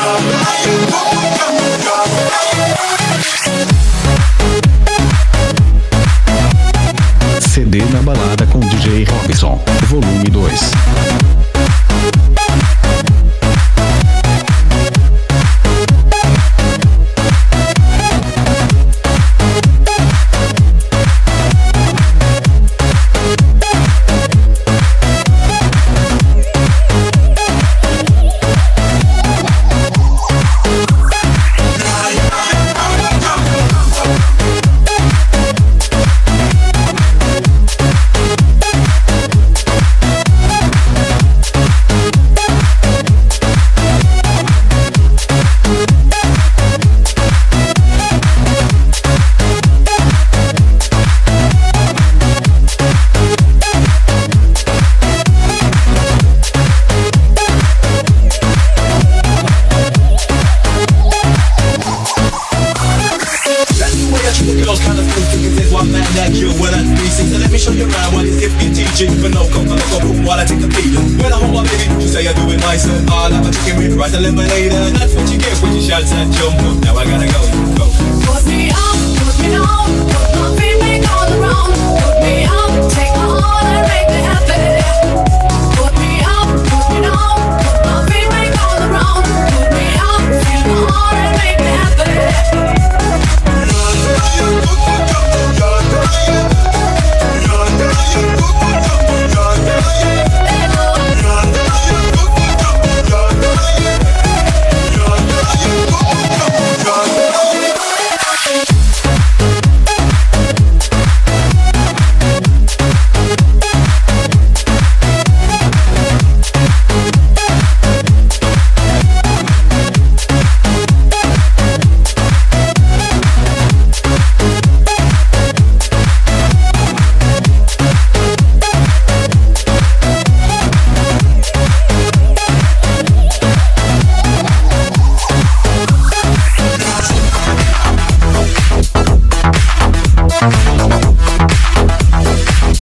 CD na balada com DJ Robson, volume 2. But no coke, while I take a beat. When I hold my baby, you say I do it myself. I'll have a chicken with rice and lemonade. And that's what you get when you shout and jump up. Now I gotta go. Put me up, put me down, put my feet back on the ground. Put me up, take my heart and make